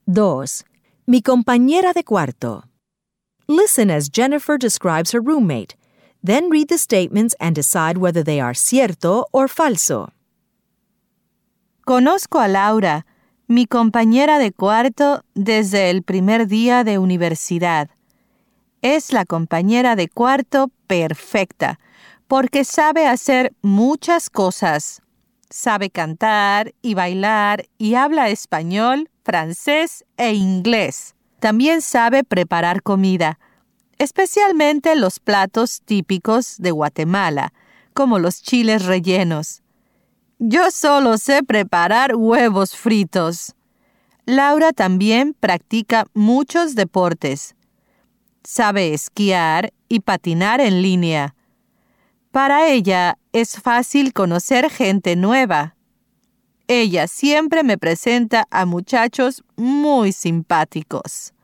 2. Mi compañera de cuarto. Listen as Jennifer describes her roommate. Then read the statements and decide whether they are cierto or falso. Conozco a Laura, mi compañera de cuarto, desde el primer día de universidad. Es la compañera de cuarto perfecta, porque sabe hacer muchas cosas. Sabe cantar y bailar y habla español, francés e inglés. También sabe preparar comida, especialmente los platos típicos de Guatemala, como los chiles rellenos. Yo solo sé preparar huevos fritos. Laura también practica muchos deportes. Sabe esquiar y patinar en línea. Para ella es fácil conocer gente nueva. Ella siempre me presenta a muchachos muy simpáticos.